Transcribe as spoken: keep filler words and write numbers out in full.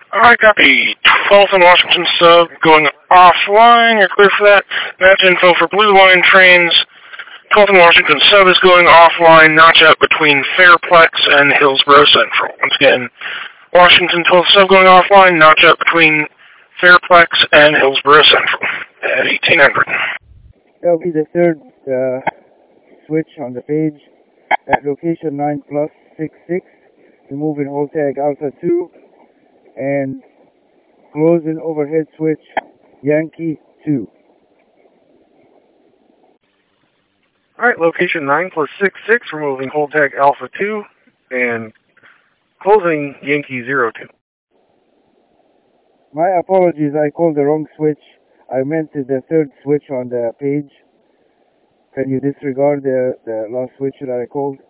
I got the twelfth and Washington sub going offline. You're clear for that. That's info for Blue Line trains. twelfth and Washington sub is going offline, notch out between Fairplex and Hillsborough Central. Once again, Washington twelfth sub going offline, notch out between Fairplex and Hillsborough Central at eighteen hundred. That'll be the third uh, switch on the page at location nine plus six six, removing hold tag Alpha two, and closing overhead switch Yankee two. Alright, location nine plus six six, removing hold tag Alpha two, and closing Yankee zero two. My apologies, I called the wrong switch. I meant the third switch on the page. Can you disregard the, the last switch that I called?